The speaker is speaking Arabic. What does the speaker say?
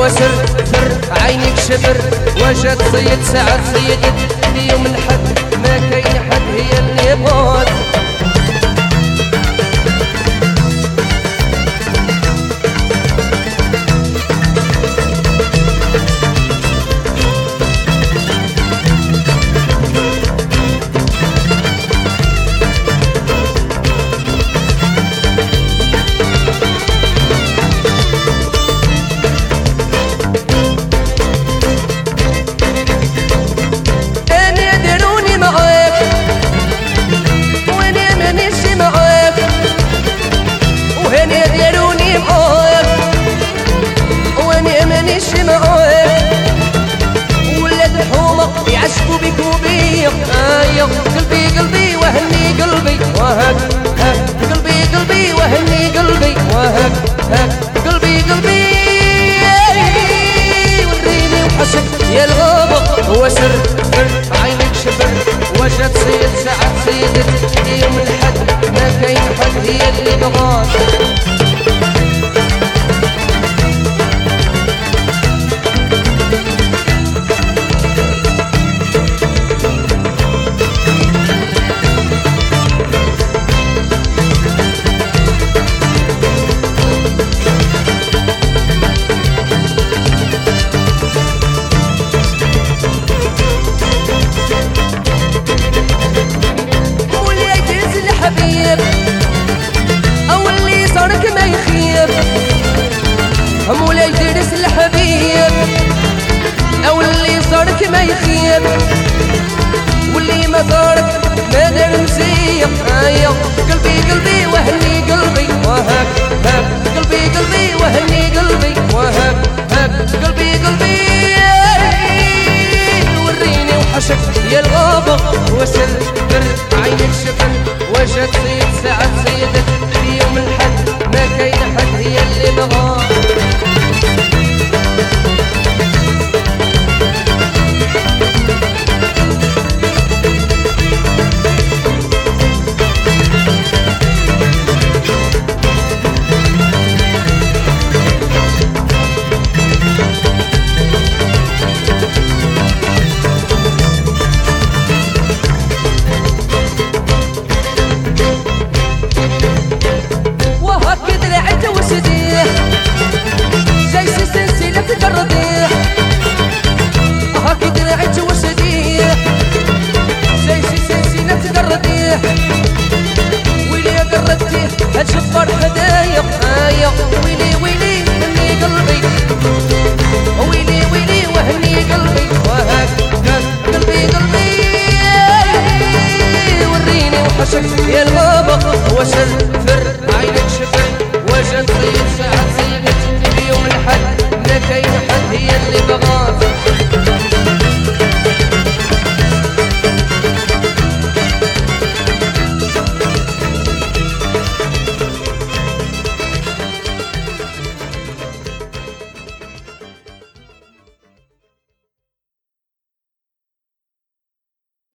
وسر عينك شبر وجد صيد سعد صيدت يوم الحد ما كاين حد هي اللي بغات ولاد الحومة يعشقوا بيك وبيا قلبي قلبي وهني قلبي وهك قلبي قلبي وهني قلبي وهك قلبي قلبي وريني وحشك يا الغابة وسر عينك شبر وجد صيد سعد صيدت يوم الحد ما كاين حد هي اللي بغات أو اللي صارك ما يخيب مولاي درس الحبيب أو اللي صارك ما يخيب واللي ما صارك ما دار مسيب قلبي قلبي وهني قلبي وهك قلبي قلبي وهني قلبي وهك قلبي قلبي وريني وحشك يا الغابة وسل